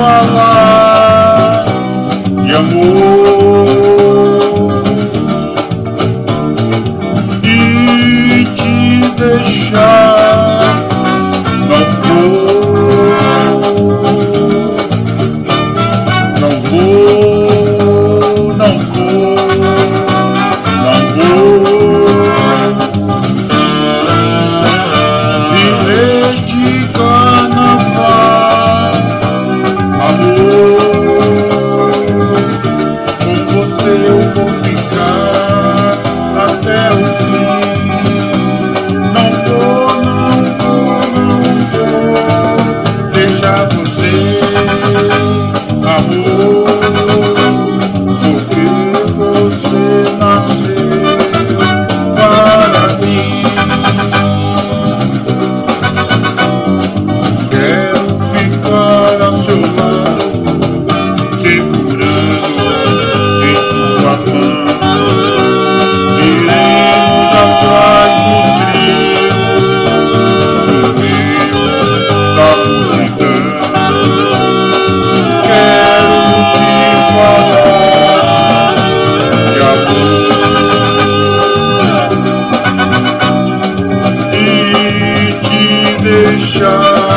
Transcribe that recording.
falar de amor e te deixar. Não vou. E neste carnaval, amor, com você eu vou ficar até o fim. Não vou deixar você, amor, porque você nasceu para mim. Quero ficar ao seu lado, segurando em sua mão. Iremos atrás do trio, no meio da multidão. Quero te falar de amor e te deixar.